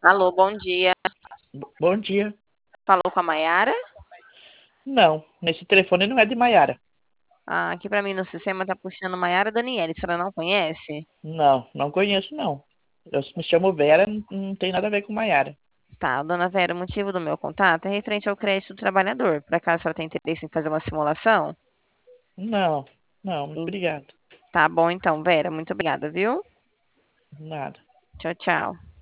Alô, bom dia. Bom dia. Falou com a Mayara? Não, nesse telefone não é de Maiara. Ah, aqui pra mim no sistema tá puxando Mayara Daniele. A senhora não conhece? Não, não conheço, não. Eu me chamo Vera, não tem nada a ver com Maiara. Tá, dona Vera, o motivo do meu contato é referente ao crédito do trabalhador. Por acaso a senhora tem interesse em fazer uma simulação? Não, não, muito Em- obrigado. Tá bom então, Vera. Muito obrigada, viu? Nada. Tchau, tchau.